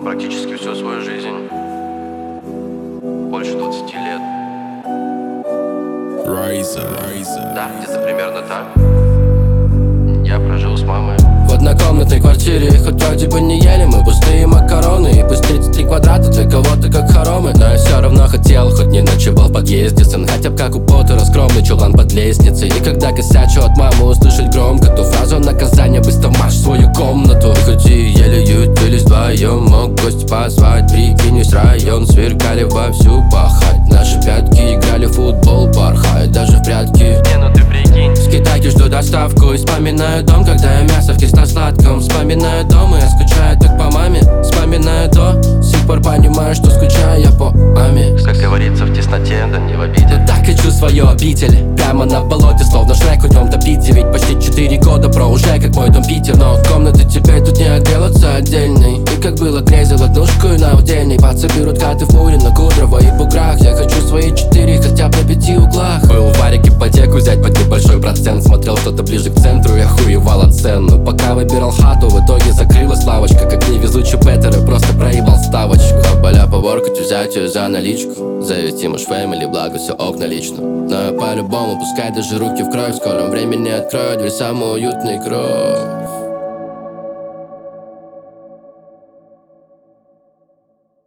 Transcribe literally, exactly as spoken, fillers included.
практически всю свою жизнь, больше двадцати лет. Райза, Райза. Да, где-то примерно так я прожил с мамой в однокомнатной квартире. Хоть вроде бы не ели мы пустые макароны, и пусть тридцать три квадрата для кого-то как хоромы, но я все равно хотел, хоть не ночевал в подъезде сын, хотя б как у Поттера скромный чулан под лестницей. И когда косячу от мамы услышать громко ту фразу наказания: быстро марш в свою комнату. И хоть и еле ютились вдвоем, мог гость позвать, прикинь, весь район сверкали вовсю пахать. Наши пятки играли в футбол, порхают даже в прятки. Не, ну ты прикинь. С Китайки жду доставку и вспоминаю дом, когда я мясо в кисло-сладком. Вспоминаю дом, и я скучаю так по маме. Вспоминаю то, с сих пор понимаю, что скучаю я по маме. Как говорится, в тесноте, да не в обиде. Так хочу свою обитель, прямо на болоте, словно Шрек в нем топите. Ведь почти четыре года про уже как мой дом Питер. Но от комнаты теперь тут не отделаться отдельный. И как было грезил однушку и на удельный. Пацы берут хаты в Мурино, Кудрово и Буграх. Я хочу свои четыре хотя бы на пяти углах. Был в варе ипотеку взять под небольшой процент. Смотрел что-то ближе к центру, я хуевал от цен. Но пока выбирал хату, в итоге закрылась лавочка. Как невезучий Петер, и просто проебал ставочку. Хабаля поборкать, взять ее за наличку. Завести муж фэмили, благо все ок налично. Но я по-любому, пускай даже руки в кровь. В скором времени открою дверь, самый уютный кровь.